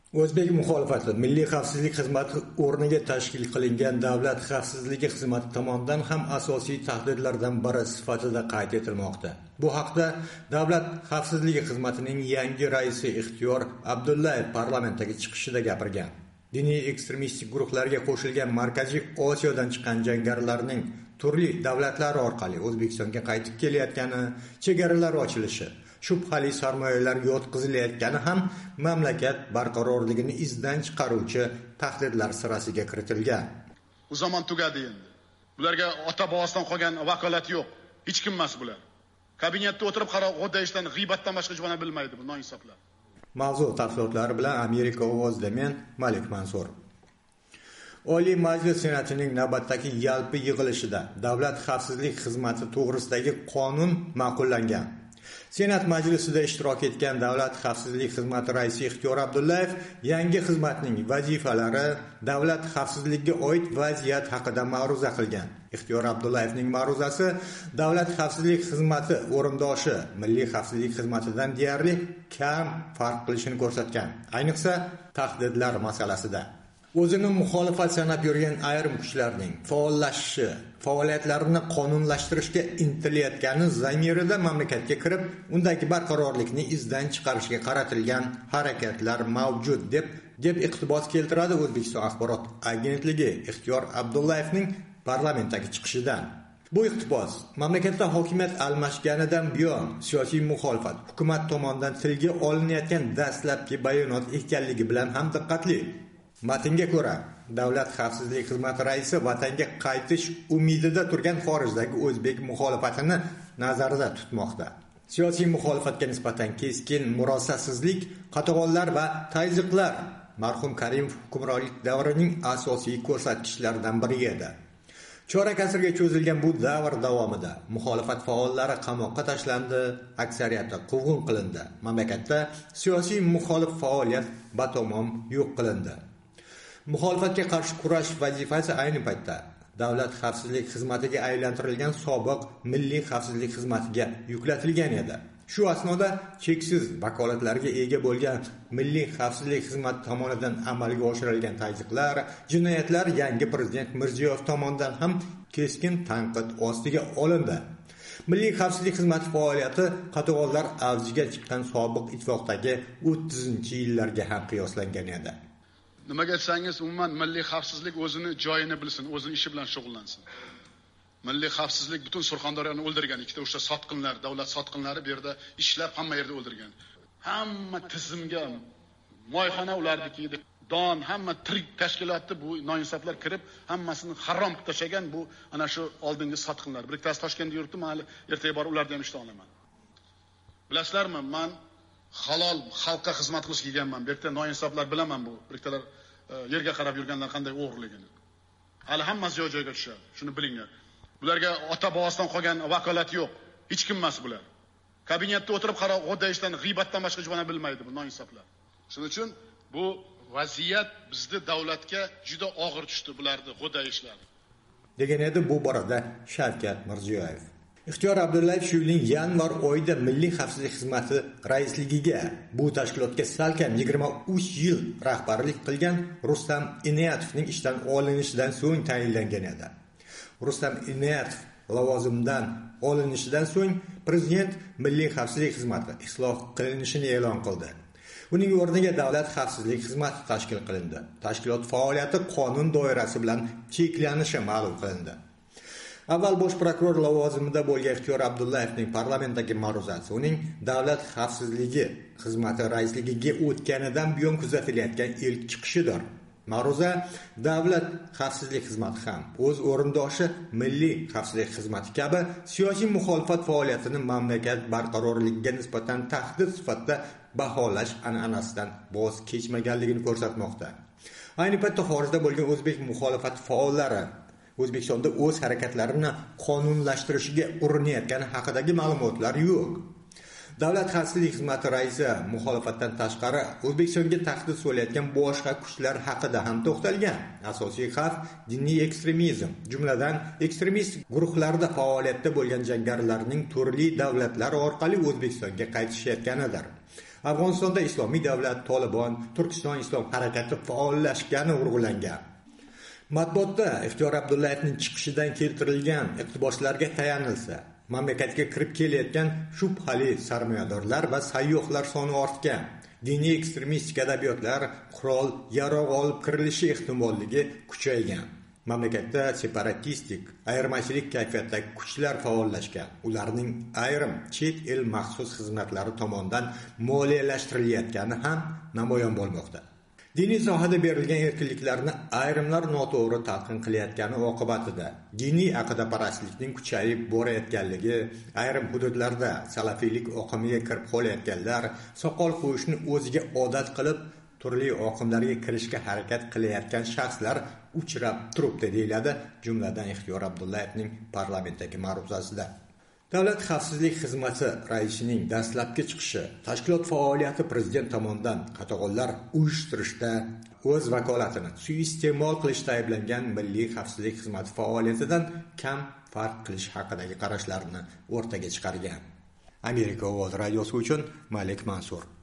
O'zbek muxolifati Milliy xavfsizlik xizmati o'rniga tashkil qilingan Davlat xavfsizligi xizmati tomonidan ham asosiy tahdidlardan biri sifatida qayd etilmoqda. Bu haqda Davlat xavfsizligi xizmatining yangi raisi Ixtiyor Abdullayev parlamentdagi chiqishida gapirgan. Diniy ekstremistik guruhlarga qo'shilgan Markaziy Osiyodan chiqqan jangarilarning turli davlatlar orqali O'zbekistonga qaytib kelayotgani, chegaralar ochilishi, shubhali sarmoyalar yotqizilayotgani ham mamlakat barqarorligini izdan chiqaruvchi tahdidlar sirasiga kiritilgan. Bu zamon tugadi endi. Bularga ota bobosidan qolgan vakolat yo'q. Hech kim emas bular. Kabinetda o'tirib qarab g'o'dayishdan, g'iybatdan boshqa hech narsa bilmaydi bu noinsoflar. Mavzu tafsilotlari bilan Amerika ovozida men Malik Mansur. Oliy Majlis Senatining navbatdagi yalpi yig'ilishida Davlat xavfsizlik xizmati to'g'risidagi qonun ma'qullangan. Senat majlisida ishtirok etgan Davlat xavfsizlik xizmati raisi Ixtiyor Abdullayev yangi xizmatning vazifalari, davlat xavfsizligiga oid vaziyat haqida ma'ruza qilgan. Ixtiyor Abdullayevning ma'ruzasi Davlat xavfsizlik xizmati o'rindoshi Milliy xavfsizlik xizmatidan deyarli kam farq qilishini ko'rsatgan. Ayniqsa, tahdidlar masalasida. O'zini muxolifat sanab yurgan ayrim kuchlarning faollashishi, faoliyatlarini qonunlashtirishga intilayotgani zamirida mamlakatga kirib, undagi barqarorlikni izdan chiqarishga qaratilgan harakatlar mavjud deb iqtibos keltiradi O'zbekiston axborot agentligi Ixtiyor Abdullayevning parlamentdagi chiqishidan. Bu iqtibos mamlakatda hokimiyat almashganidan buyon siyosiy muxolifat hukumat tomonidan tilga olinayotgan dastlabki bayonot ekanligi bilan ham diqqatli. Matnga ko'ra, Davlat xavfsizlik xizmati raisi vatanga qaytish umidida turgan xorijdagi o'zbek muxolifatini nazarda tutmoqda. Siyosiy muxolifatga nisbatan keskin murosasizlik, qatag'onlar va tayziqlar marhum Karimov hukmronlik davrining asosiy ko'rsatkichlaridan biri edi. Chorak asrga cho'zilgan bu davr davomida muxolifat faollari qamoqqa tashlandi, aksariyati quvg'in qilindi. Mamlakatda siyosiy muxolif faoliyat batamom yo'q qilindi. Muxolifatga qarshi kurash vazifasi ayni paytda Davlat xavfsizlik xizmatiga aylantirilgan sobiq Milliy xavfsizlik xizmatiga yuklatilgan edi. Shu asnoda cheksiz vakolatlarga ega bo'lgan Milliy xavfsizlik xizmati tomonidan amalga oshirilgan tayyiqlar, jinoyatlar yangi prezident Mirziyoyev tomonidan ham keskin tanqid ostiga olindi. Milliy xavfsizlik xizmati faoliyati qatag'onlar avjiga chiqqan sobiq ittifoqdagi 30-yillarga ham qiyoslangan edi. Nimaga aytsangiz, umuman milliy xavfsizlik o'zini joyini bilsin, o'zini ishi bilan shug'ullansin. Milliy xavfsizlik butun Surxondaryoni o'ldirgan, ikkita o'sha sotqinlar, davlat sotqinlari bu yerda ishlab hamma yerda o'ldirgan. Hamma tizimga moyxona ularniki edi. Don hamma tirik tashkilotni bu noinsoflar kirib, hammasini harom qilib tashagan bu ana shu oldingi sotqinlar. Bittasi Toshkentda yuribdi, mayli ertaga borib ularni ham ishdan olaman. Bilasizlarmi, men halol xalqqa xizmat qilish kelganman. Bu yerda noinsoflar bilaman bu. Biriktalar yerga qarab yurganlar qanday o'g'irligini. Hali hammasi joy-joyiga tushadi. Shuni bilinglar. Bularga ota bobosidan qolgan vakolat yo'q. Hech kim emas bular. Kabinetda o'tirib qarab g'o'dayishdan, g'iybatdan boshqa hech narsa bilmaydi bu noinsoflar. Shuning uchun bu vaziyat bizning davlatga juda og'ir tushdi bularning g'o'dayishlari. Degan edi bu borada Shavkat Mirziyoyev. Ixtiyor Abdullayev shu yilning yanvar oyida Milliy xavfsizlik xizmati raisligiga bu tashkilotga salkam 23 yil rahbarlik qilgan Rustam Inoyatovning ishdan olinishidan so'ng tayinlangan edi. Rustam Inoyatov lavozimdan olinishidan so'ng prezident Milliy xavfsizlik xizmati isloh qilinishini e'lon qildi. Uning o'rniga Davlat xavfsizlik xizmati tashkil qilindi. Tashkilot faoliyati qonun doirasi bilan cheklanishi ma'lum qilindi. Avval bosh prokuror lavozimida bo'lgan Ixtiyor Abdullayevning parlamentdagi ma'ruzasi uning Davlat xavfsizligi xizmati raisligiga o'tganidan buyon kuzatilayotgan ilk chiqishidir. Ma'ruza Davlat xavfsizlik xizmati ham o'z o'rindoshi Milliy xavfsizlik xizmati kabi siyosiy muxolifat faoliyatini mamlakat barqarorligiga nisbatan tahdid sifatida baholash an'anasidan voz kechmaganligini ko'rsatmoqda. Ayni paytda xorijda bo'lgan o'zbek muxolifat faollari O'zbekistonda o'z harakatlarini qonunlashtirishiga urinayotgani haqidagi ma'lumotlar yo'q. Davlat xavfsizlik xizmati raisi muxolifatdan tashqari O'zbekistonga tahdid solayotgan boshqa kuchlar haqida ham to'xtalgan. Asosiy xavf diniy ekstremizm, jumladan ekstremist guruhlarda faoliyatda bo'lgan jangarilarning turli davlatlar orqali O'zbekistonga qaytishayotganidir. Afg'onistonda Islomiy davlat, Tolibon, Turkiston islom harakati faollashgani urg'ulangan. Matbuotda Ixtiyor Abdullayevning chiqishidan keltirilgan iqtiboslarga tayanilsa, mamlakatga kirib kelayotgan shubhali sarmoyadorlar va sayyohlar soni ortgan. Diniy ekstremistik adabiyotlar, qurol, yarog' olib kirilishi ehtimolligi kuchaygan. Mamlakatda separatistik, ayirmachilik kayfiyatidagi kuchlar faollashgan. Ularning ayrim chet el maxsus xizmatlari tomonidan moliyalashtirilayotgani ham namoyon bo'lmoqda. Diniy sohada berilgan erkinliklarni ayrimlar noto'g'ri talqin qilayotgani oqibatida diniy aqidaparastlikning kuchayib borayotganligi, ayrim hududlarda salafiylik oqimiga kirib qolayotganlar soqol qo'yishni o'ziga odat qilib, turli oqimlarga kirishga harakat qilayotgan shaxslar uchrab turibdi, deyiladi jumladan Ixtiyor Abdullayevning parlamentdagi ma'ruzasida. Davlat xavfsizlik xizmati raisining dastlabki chiqishi tashkilot faoliyati prezident tomonidan qatag'onlar uyushtirishda o'z vakolatini suiiste'mol qilishda ayblangan Milliy xavfsizlik xizmati faoliyatidan kam farq qilish haqidagi qarashlarni o'rtaga chiqargan. Amerika ovozi radiosi uchun Malik Mansur.